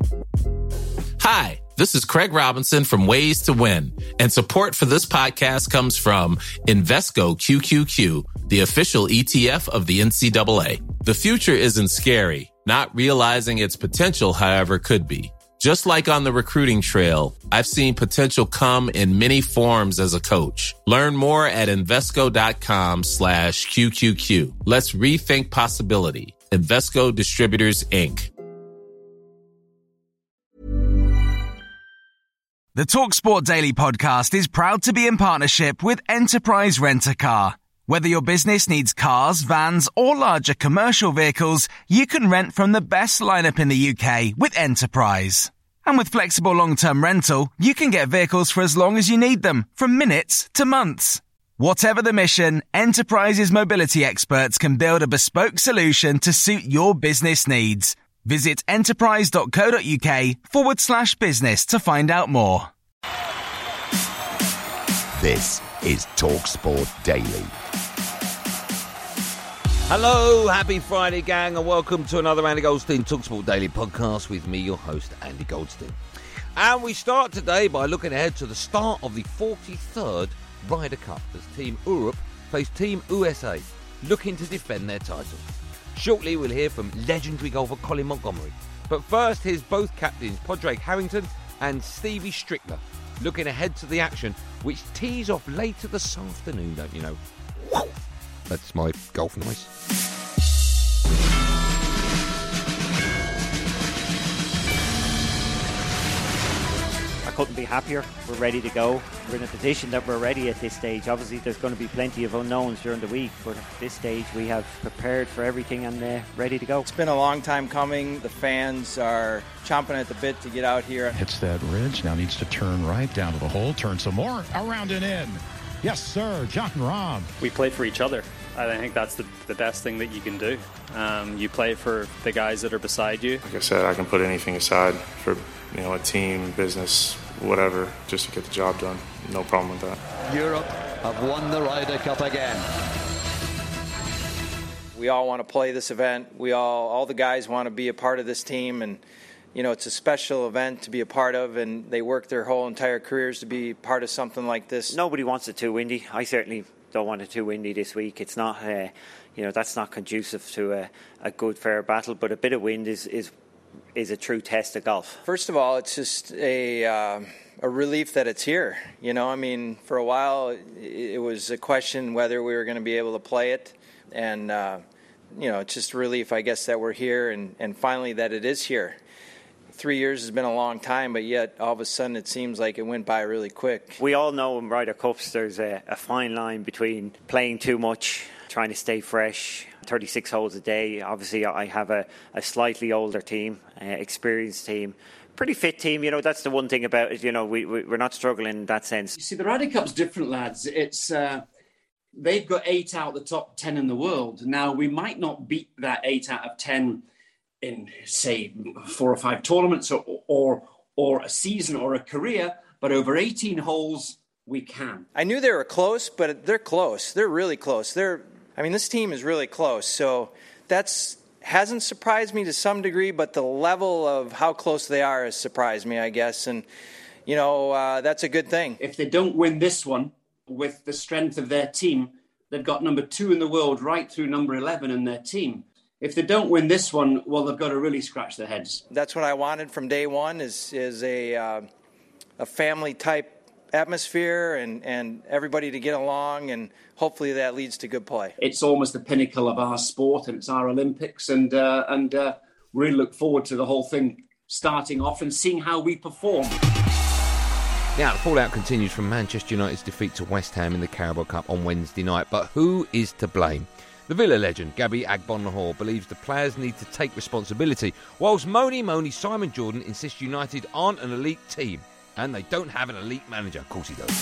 Hi, this is Craig Robinson from Ways to Win, and support for this podcast comes from Invesco QQQ, the official ETF of the NCAA. The future isn't scary. Not realizing its potential, however, could be. Just like on the recruiting trail, I've seen potential come in many forms as a coach. Learn more at Invesco.com/QQQ. Let's rethink possibility. Invesco Distributors, Inc. The TalkSport Daily podcast is proud to be in partnership with Enterprise Rent-A-Car. Whether your business needs cars, vans, or larger commercial vehicles, you can rent from the best lineup in the UK with Enterprise. And with flexible long-term rental, you can get vehicles for as long as you need them, from minutes to months. Whatever the mission, Enterprise's mobility experts can build a bespoke solution to suit your business needs. Visit enterprise.co.uk/business to find out more. This is TalkSport Daily. Hello, happy Friday, gang, and welcome to another Andy Goldstein TalkSport Daily podcast with me, your host, Andy Goldstein. And we start today by looking ahead to the start of the 43rd Ryder Cup as Team Europe face Team USA, looking to defend their title. Shortly, we'll hear from legendary golfer Colin Montgomerie. But first, here's both captains, Padraig Harrington and Stevie Strickler, looking ahead to the action, which tees off later this afternoon, don't you know? That's my golf noise. I couldn't be happier. We're ready to go. We're in a position that we're ready at this stage. Obviously, there's going to be plenty of unknowns during the week, but at this stage, we have prepared for everything and ready to go. It's been a long time coming. The fans are chomping at the bit to get out here. Hits that ridge, now needs to turn right down to the hole, turn some more, around and in. Yes, sir, John Rahm. We play for each other. I think that's the best thing that you can do. You play for the guys that are beside you. Like I said, I can put anything aside for a team, business, whatever, just to get the job done. No problem with that. Europe have won the Ryder Cup again. We all want to play this event. All the guys want to be a part of this team, and it's a special event to be a part of, and they work their whole entire careers to be part of something like this. Nobody wants it too windy. I certainly don't want it too windy this week. It's not, that's not conducive to a good, fair battle, but a bit of wind is a true test of golf. First of all, it's just a relief that it's here. For a while, it was a question whether we were going to be able to play it, and it's just a relief, I guess, that we're here, and finally that it is here. 3 years has been a long time, but yet all of a sudden it seems like it went by really quick. We all know in Ryder Cups there's a fine line between playing too much, trying to stay fresh, 36 holes a day. Obviously, I have a slightly older team, experienced team, pretty fit team. That's the one thing about it. We're not struggling in that sense. You see, the Ryder Cup's different, lads. It's they've got 8 out of the top 10 in the world. Now, we might not beat that 8 out of 10 in, say, 4 or 5 tournaments or a season or a career, but over 18 holes, we can. I knew they were close, but they're close. They're really close. This team is really close. So hasn't surprised me to some degree, but the level of how close they are has surprised me, I guess. And, that's a good thing. If they don't win this one with the strength of their team, they've got number 2 in the world right through number 11 in their team. If they don't win this one, well, they've got to really scratch their heads. That's what I wanted from day one is a family-type atmosphere and everybody to get along, and hopefully that leads to good play. It's almost the pinnacle of our sport, and it's our Olympics, and really look forward to the whole thing starting off and seeing how we perform. Now, the fallout continues from Manchester United's defeat to West Ham in the Carabao Cup on Wednesday night, but who is to blame? The Villa legend, Gabby Agbonlahor, believes the players need to take responsibility, whilst Moni Simon Jordan insists United aren't an elite team, and they don't have an elite manager. Of course he does.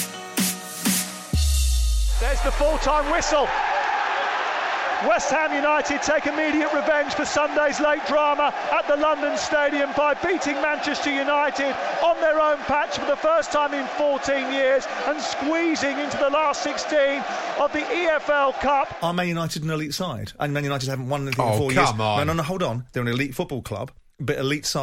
There's the full-time whistle. West Ham United take immediate revenge for Sunday's late drama at the London Stadium by beating Manchester United on their own patch for the first time in 14 years and squeezing into the last 16 of the EFL Cup. Are Man United an elite side? And Man United haven't won anything in 4 years. Come on. No, hold on. They're an elite football club, but elite sides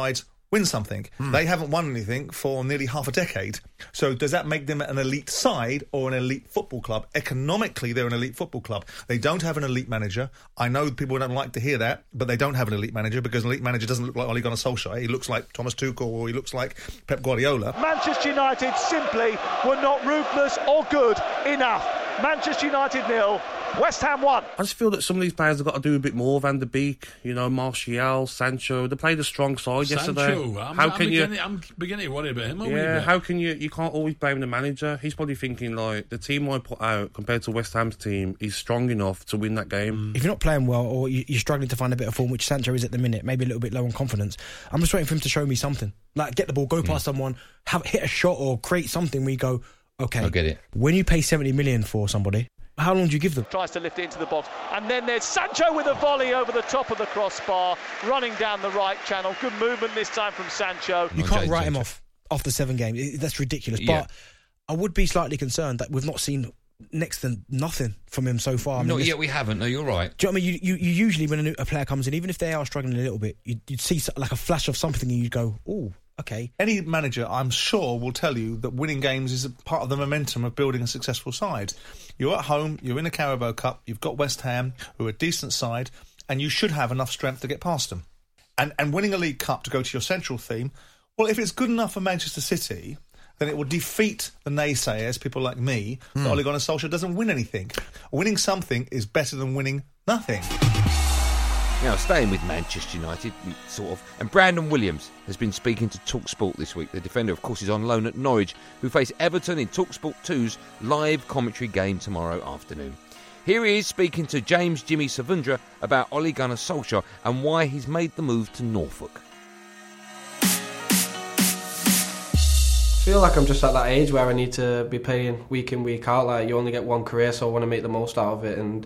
win something. They haven't won anything for nearly half a decade. So does that make them an elite side or an elite football club? Economically, they're an elite football club. They don't have an elite manager. I know people don't like to hear that, but they don't have an elite manager because an elite manager doesn't look like Ole Gunnar Solskjaer. He looks like Thomas Tuchel or he looks like Pep Guardiola. Manchester United simply were not ruthless or good enough. Manchester United 0, West Ham 1. I just feel that some of these players have got to do a bit more. Van der Beek, Martial, Sancho. They played a strong side yesterday. I'm beginning to worry about him. How can you can't always blame the manager. He's probably thinking like the team I put out compared to West Ham's team is strong enough to win that game. If you're not playing well or you're struggling to find a bit of form, which Sancho is at the minute, maybe a little bit low on confidence, I'm just waiting for him to show me something. Like get the ball, go past someone, hit a shot or create something where you go, okay, I get it. When you pay 70 million for somebody, how long do you give them? Tries to lift it into the box. And then there's Sancho with a volley over the top of the crossbar, running down the right channel. Good movement this time from Sancho. You can't write him off after 7 games. That's ridiculous. Yeah. But I would be slightly concerned that we've not seen next to nothing from him so far. Not yet, we haven't. No, you're right. Do you know what I mean? You usually, when a player comes in, even if they are struggling a little bit, you'd see like a flash of something and you'd go, ooh, okay. Any manager, I'm sure, will tell you that winning games is a part of the momentum of building a successful side. You're at home, you're in a Carabao Cup, you've got West Ham, who are a decent side, and you should have enough strength to get past them. And winning a League Cup, to go to your central theme, well, if it's good enough for Manchester City, then it will defeat the naysayers, people like me, that Ole Gunnar Solskjaer doesn't win anything. Winning something is better than winning nothing. Now, staying with Manchester United, sort of, and Brandon Williams has been speaking to TalkSport this week. The defender, of course, is on loan at Norwich, who face Everton in TalkSport 2's live commentary game tomorrow afternoon. Here he is speaking to James Jimmy Savundra about Ole Gunnar Solskjaer and why he's made the move to Norfolk. I feel like I'm just at that age where I need to be playing week in, week out. Like, you only get one career, so I want to make the most out of it, and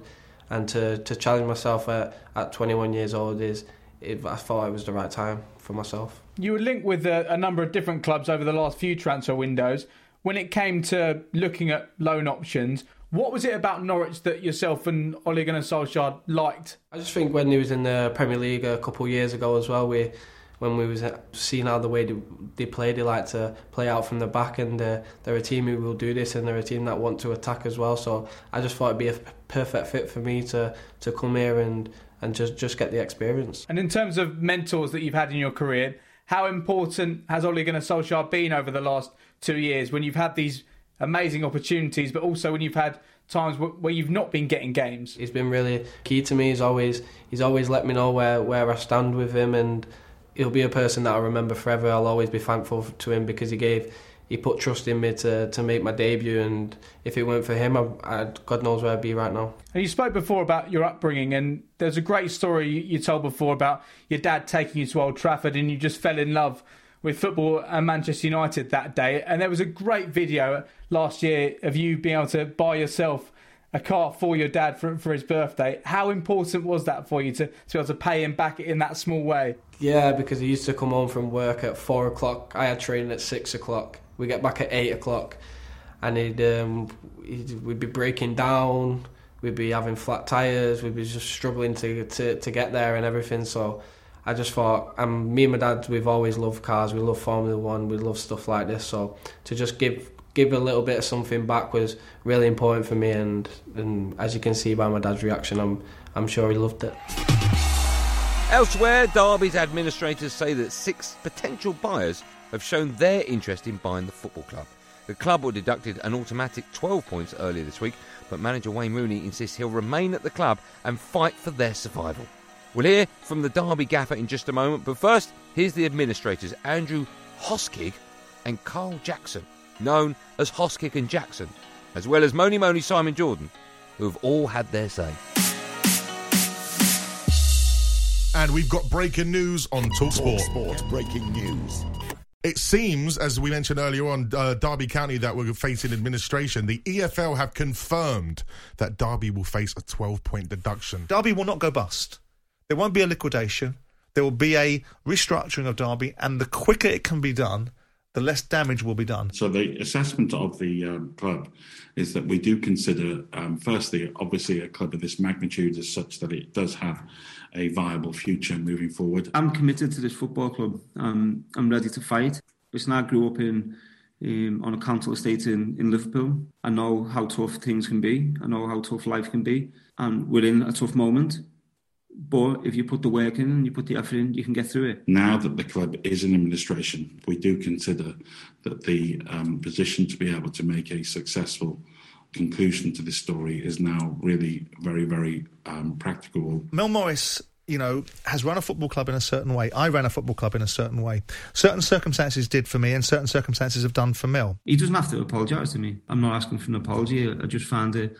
to challenge myself at 21 years old I thought it was the right time for myself. You were linked with a number of different clubs over the last few transfer windows. When it came to looking at loan options, what was it about Norwich that yourself and Ole Gunnar Solskjaer liked? I just think when he was in the Premier League a couple of years ago as well, when we was seeing how the way they play, they like to play out from the back, and they're a team who will do this, and they're a team that want to attack as well. So I just thought it'd be a perfect fit for me to come here and just get the experience. And in terms of mentors that you've had in your career, how important has Ole Gunnar Solskjaer been over the last 2 years when you've had these amazing opportunities, but also when you've had times where you've not been getting games? He's been really key to me. He's always let me know where I stand with him, and he'll be a person that I remember forever. I'll always be thankful to him because he put trust in me to make my debut, and if it weren't for him, God knows where I'd be right now. And you spoke before about your upbringing, and there's a great story you told before about your dad taking you to Old Trafford, and you just fell in love with football and Manchester United that day. And there was a great video last year of you being able to buy yourself a car for your dad for his birthday. How important was that for you to be able to pay him back in that small way? Yeah, because he used to come home from work at 4 o'clock. I had training at 6 o'clock. We get back at 8 o'clock, and we'd be breaking down. We'd be having flat tyres. We'd be just struggling to get there and everything. So I just thought, me and my dad, we've always loved cars. We love Formula One. We love stuff like this. So to just give a little bit of something back was really important for me. And as you can see by my dad's reaction, I'm sure he loved it. Elsewhere, Derby's administrators say that 6 potential buyers have shown their interest in buying the football club. The club were deducted an automatic 12 points earlier this week, but manager Wayne Rooney insists he'll remain at the club and fight for their survival. We'll hear from the Derby gaffer in just a moment, but first, here's the administrators Andrew Hoskig and Carl Jackson, known as Hoskig and Jackson, as well as Moni Simon Jordan, who have all had their say. And we've got breaking news on TalkSport. TalkSport breaking news. It seems, as we mentioned earlier on, Derby County that were facing administration, the EFL have confirmed that Derby will face a 12-point deduction. Derby will not go bust. There won't be a liquidation. There will be a restructuring of Derby, and the quicker it can be done, the less damage will be done. So the assessment of the club is that we do consider, firstly, obviously a club of this magnitude is such that it does have a viable future moving forward. I'm committed to this football club. I'm ready to fight. Listen, I grew up on a council estate in Liverpool. I know how tough things can be. I know how tough life can be. And we're in a tough moment. But if you put the work in and you put the effort in, you can get through it. Now that the club is in administration, we do consider that the position to be able to make a successful conclusion to this story is now really very, very practical. Mel Morris, has run a football club in a certain way. I ran a football club in a certain way. Certain circumstances did for me and certain circumstances have done for Mel. He doesn't have to apologise to me. I'm not asking for an apology. I just found it,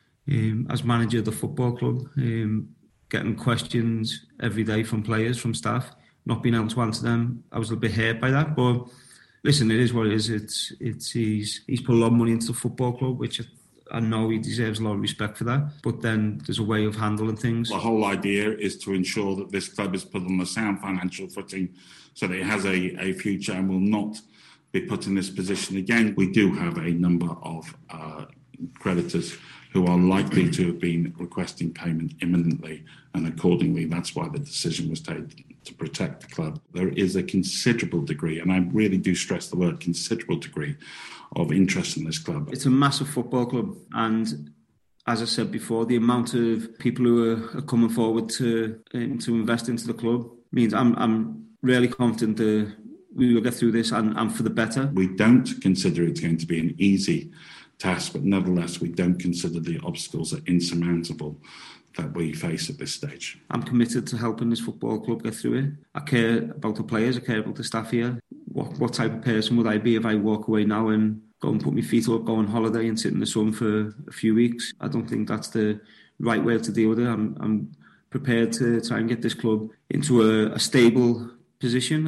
as manager of the football club, getting questions every day from players, from staff, not being able to answer them. I was a little bit hurt by that. But listen, it is what it is. He's put a lot of money into the football club, which I know he deserves a lot of respect for that. But then there's a way of handling things. The whole idea is to ensure that this club is put on a sound financial footing so that it has a future and will not be put in this position again. We do have a number of creditors who are likely to have been requesting payment imminently, and accordingly that's why the decision was taken to protect the club. There is a considerable degree, and I really do stress the word considerable degree, of interest in this club. It's a massive football club, and as I said before, the amount of people who are coming forward to invest into the club means I'm really confident that we will get through this and for the better. We don't consider it's going to be an easy task, but nevertheless we don't consider the obstacles are insurmountable that we face at this stage. I'm committed to helping this football club get through it. I care about the players, I care about the staff here. What type of person would I be if I walk away now and go and put my feet up, go on holiday and sit in the sun for a few weeks? I don't think that's the right way to deal with it. I'm prepared to try and get this club into a stable position,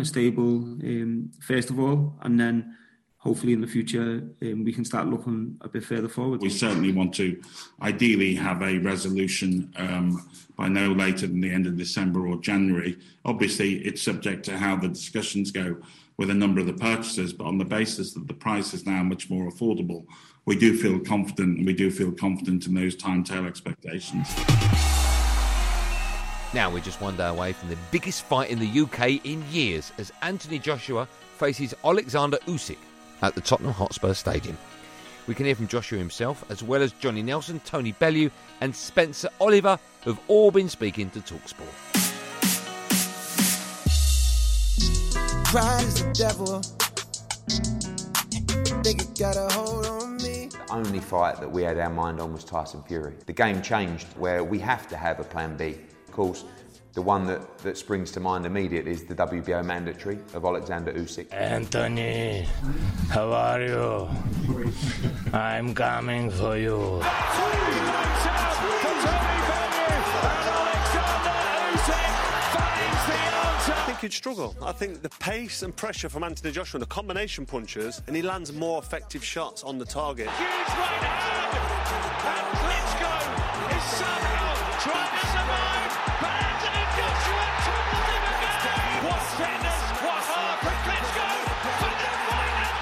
first of all, and then hopefully in the future we can start looking a bit further forward. We certainly want to ideally have a resolution by no later than the end of December or January. Obviously it's subject to how the discussions go with a number of the purchasers, but on the basis that the price is now much more affordable, we do feel confident, and we do feel confident in those timetable expectations. Now we're just one day away from the biggest fight in the UK in years as Anthony Joshua faces Alexander Usyk at the Tottenham Hotspur Stadium. We can hear from Joshua himself, as well as Johnny Nelson, Tony Bellew and Spencer Oliver, who've all been speaking to TalkSport. Pride is the devil. Think it got a hold on me. The only fight that we had our mind on was Tyson Fury. The game changed where we have to have a plan B. Of course, the one that springs to mind immediately is the WBO mandatory of Alexander Usyk. Anthony, how are you? I'm coming for you. I think he'd struggle. I think the pace and pressure from Anthony Joshua, the combination punches, and he lands more effective shots on the target. Huge right hand, and Klitschko is somehow trying to survive, but Anthony Joshua took the limit again. What fitness, what heart from Klitschko, but the fight has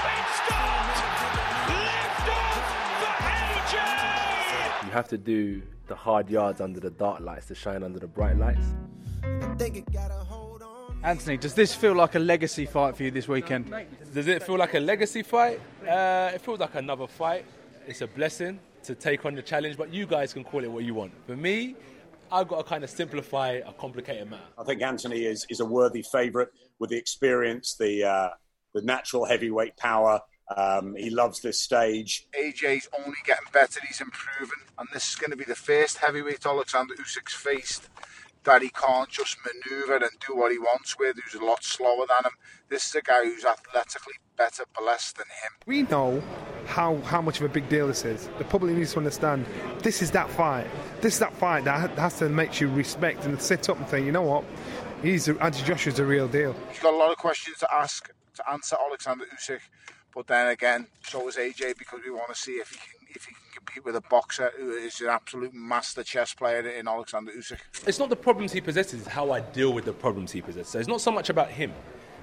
been stopped. Lift off for AJ. You have to do the hard yards under the dark lights to shine under the bright lights. I think it got a hold on. Anthony, does this feel like a legacy fight for you this weekend? Does it feel like a legacy fight? It feels like another fight. It's a blessing to take on the challenge, but you guys can call it what you want. For me, I've got to kind of simplify a complicated matter. I think Anthony is a worthy favourite with the experience, the natural heavyweight power. He loves this stage. AJ's only getting better, he's improving, and this is going to be the first heavyweight Alexander Usyk's faced that he can't just manoeuvre and do what he wants with, who's a lot slower than him. This is a guy who's athletically better blessed than him. We know how much of a big deal this is. The public needs to understand this is that fight. This is that fight that has to make you respect and sit up and think, you know what, Anthony Joshua's a real deal. He's got a lot of questions to answer Alexander Usyk, but then again, so is AJ, because we want to see if he can compete with a boxer who is an absolute master chess player in Alexander Usyk. It's not the problems he possesses, it's how I deal with the problems he possesses. So it's not so much about him.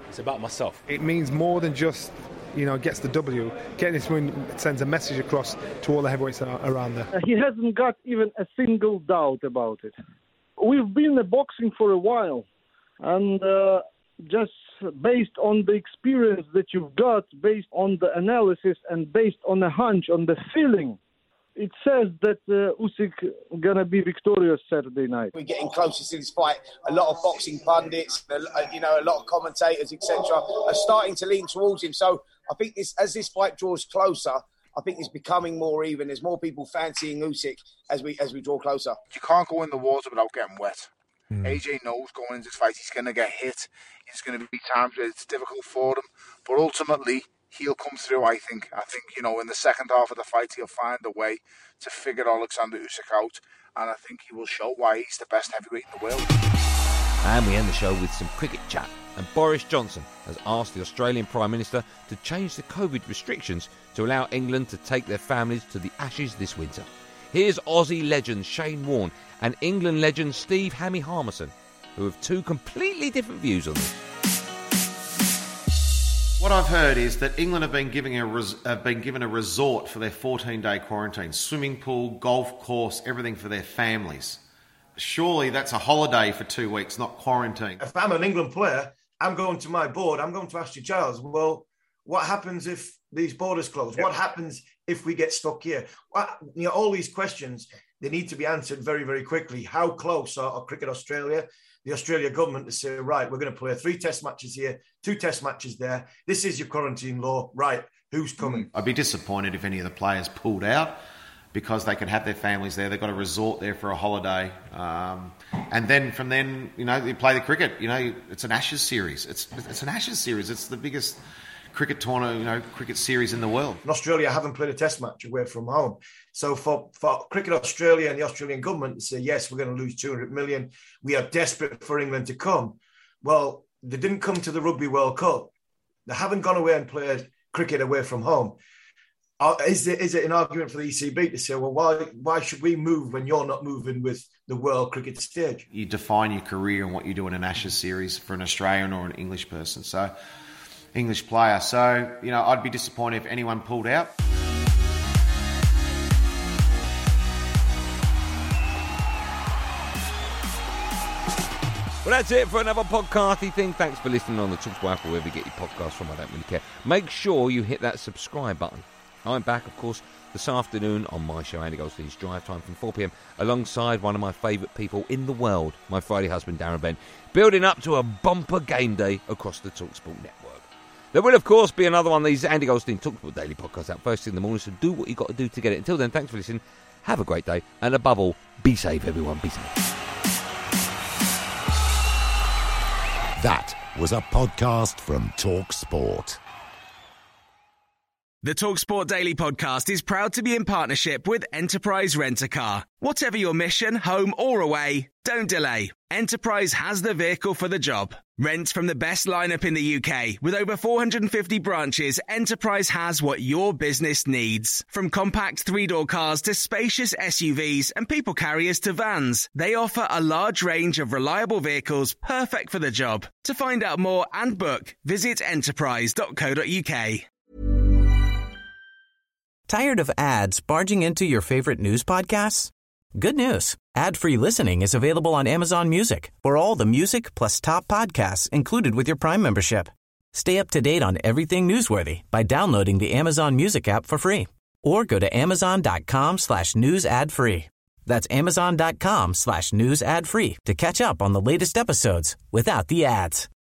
It's about myself. It means more than just, gets the W. Getting this win sends a message across to all the heavyweights around there. He hasn't got even a single doubt about it. We've been in boxing for a while, and just based on the experience that you've got, based on the analysis and based on a hunch, on the feeling, it says that Usyk gonna be victorious Saturday night. We're getting closer to this fight. A lot of boxing pundits, a lot of commentators, etc., are starting to lean towards him. So I think as this fight draws closer, I think it's becoming more even. There's more people fancying Usyk as we draw closer. You can't go in the water without getting wet. AJ knows going into this fight he's going to get hit. It's going to be times where it's difficult for him, but ultimately he'll come through. I think in the second half of the fight he'll find a way to figure Alexander Usyk out, and I think he will show why he's the best heavyweight in the world. And we end the show with some cricket chat. And Boris Johnson has asked the Australian Prime Minister to change the COVID restrictions to allow England to take their families to the Ashes this winter. Here's Aussie legend Shane Warne and England legend Steve Hammy Harmison, who have two completely different views on this. What I've heard is that England have been given a resort for their 14-day quarantine. Swimming pool, golf course, everything for their families. Surely that's a holiday for 2 weeks, not quarantine. If I'm an England player, I'm going to my board, I'm going to Ashley Giles, well, what happens if these borders close? What happens if we get stuck here? All these questions, they need to be answered very, very quickly. How close are Cricket Australia, the Australia government, to say, right, we're going to play 3 test matches here, 2 test matches there. This is your quarantine law. Right, who's coming? I'd be disappointed if any of the players pulled out because they could have their families there. They've got a resort there for a holiday. And then from then, you play the cricket. It's an Ashes series. It's an Ashes series. It's the biggest cricket tournament, cricket series in the world. In Australia, haven't played a test match away from home. So for Cricket Australia and the Australian government to say, yes, we're going to lose 200 million, we are desperate for England to come. Well, they didn't come to the Rugby World Cup. They haven't gone away and played cricket away from home. Is it an argument for the ECB to say, well, why should we move when you're not moving with the world cricket stage? You define your career and what you do in an Ashes series for an Australian or an English person. So, English player. So, I'd be disappointed if anyone pulled out. Well, that's it for another podcasty thing. Thanks for listening on the TalkSport app or wherever you get your podcasts from. I don't really care. Make sure you hit that subscribe button. I'm back, of course, this afternoon on my show, Andy Goldstein's Drive Time from 4 p.m, alongside one of my favourite people in the world, my Friday husband, Darren Bent, building up to a bumper game day across the TalkSport network. There will, of course, be another one of these Andy Goldstein TalkSport daily podcasts out first thing in the morning, so do what you've got to do to get it. Until then, thanks for listening. Have a great day. And above all, be safe, everyone. Be safe. That was a podcast from TalkSport. The TalkSport Daily Podcast is proud to be in partnership with Enterprise Rent-A-Car. Whatever your mission, home or away, don't delay. Enterprise has the vehicle for the job. Rent from the best lineup in the UK. With over 450 branches, Enterprise has what your business needs. From compact 3-door cars to spacious SUVs and people carriers to vans, they offer a large range of reliable vehicles perfect for the job. To find out more and book, visit enterprise.co.uk. Tired of ads barging into your favorite news podcasts? Good news. Ad-free listening is available on Amazon Music for all the music plus top podcasts included with your Prime membership. Stay up to date on everything newsworthy by downloading the Amazon Music app for free or go to amazon.com/news ad free. That's amazon.com/news ad free to catch up on the latest episodes without the ads.